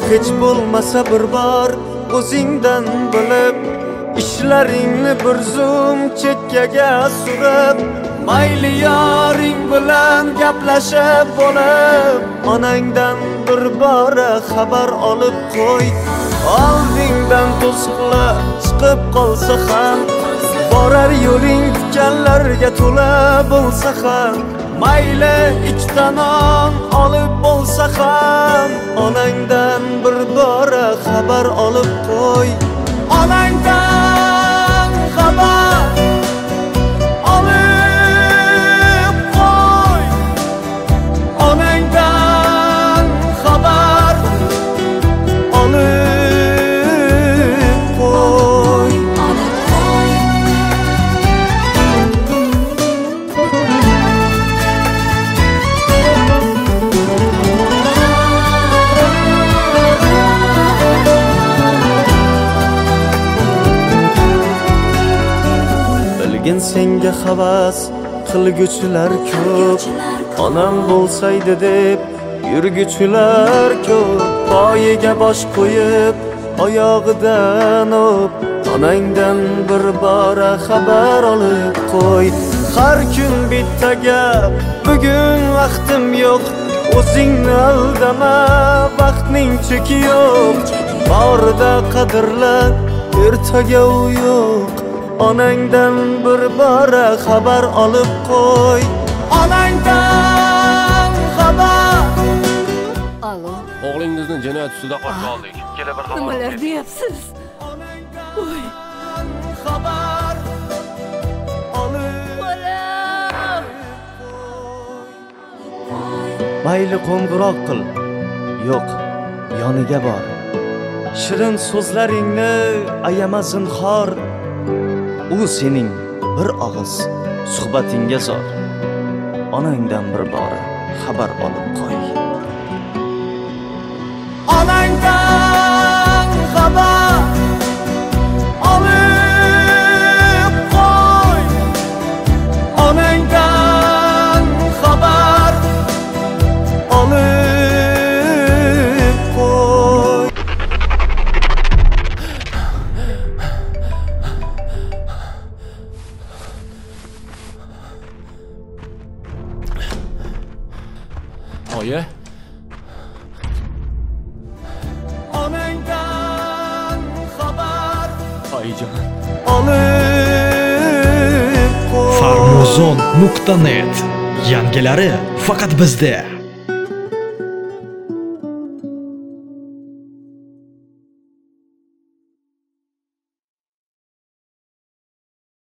hech bo'lmasa bir bor o'zingdan bilib, ishlaringni bir zum chekkaga surib, mayli yoring bilan gaplashib bo'lib, onangdan bir bora xabar olib qo'y. Oldingdan to'siqlar chiqib qolsa ham, borar yo'ling tikanlarga to'la bo'lsa ham, mayli ikkita non olib bo'lsa ham, onangdan bir bora xabar olib qo'y. Onangdan xabar olib qo'y. Onangdan xabar olib qo'y. Bilgin senga havas qilguchilar ko'p, onam bo'lsaydi deb yurguchilar ko'p. Poyiga bosh qo'yib, oyog'idan o'p, onangdan bir bora xabar olib qo'y. Har kun bitta gap, bugun vaqtim yo'q, o'zingni aldama, vaqtning cheki yo'q. Borida qadrla, ertaga u yo'q. Onangdan bir bora xabar olib qo'y. Onangdan xabar. Alo. O'g'lingizni jinoyat ustida qo'lga oldik. Kela bir xabar. Nimalar deyapsiz? Voy. Xabar olib. Bolam. Mayli qo'ng'iroq qil. Yo'q, yoniga bor. Shirin so'zlaringni ayama zinhor. U sening bir og'iz suhbatingga zor. Onangdan bir bora xabar olib qo'y. Onangdan xabar olib qo'y. Onangdan xabar olib qo'y. Oyi, Onangdan xabar oyijon. olib qo'y. Farmozon.net yangilari faqat bizda.